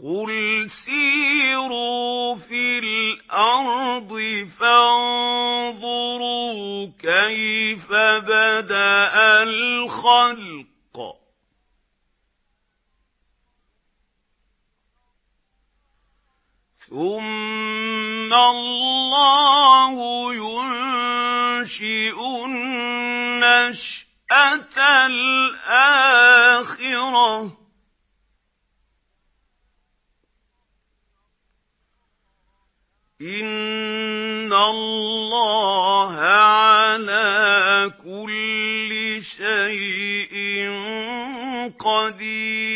قُلْ سِيرُوا فِي الْأَرْضِ فَانظُرُوا كَيْفَ بَدَأَ الْخَلْقَ ثُمَّ اللَّهُ يُنشِئُ النَّشْأَةَ الْآخِرَةَ ۚ إِنَّ اللَّهَ عَلَىٰ كُلِّ شَيْءٍ قَدِيرٌ.